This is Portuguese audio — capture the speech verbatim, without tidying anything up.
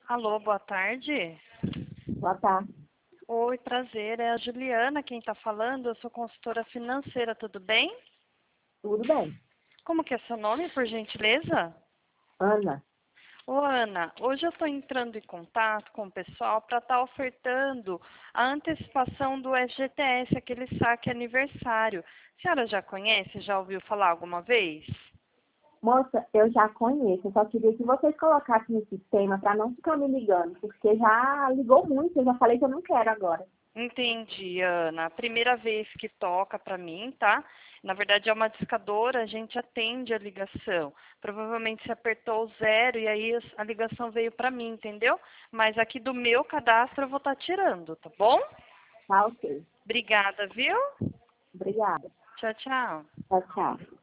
Alô, boa tarde. Boa tarde. Oi, prazer. É a Juliana quem está falando. Eu sou consultora financeira, tudo bem? Tudo bem. Como que é seu nome, por gentileza? Ana, Ô, Ana, hoje eu estou entrando em contato com o pessoal para estar ofertando a antecipação do F G T S, aquele saque aniversário. A senhora já conhece? Já ouviu falar alguma vez? moça, eu já conheço. Eu só queria que vocês colocassem no sistema para não ficar me ligando, porque já ligou muito. Eu já falei que eu não quero agora. Entendi, Ana. A primeira vez que toca para mim, tá? Na verdade é uma discadora, a gente atende a ligação. Provavelmente você apertou o zero e aí a ligação veio para mim, entendeu? Mas aqui do meu cadastro eu vou estar tirando, tá bom? Tá ok. Obrigada, viu? Obrigada. Tchau, tchau. Tchau, tchau.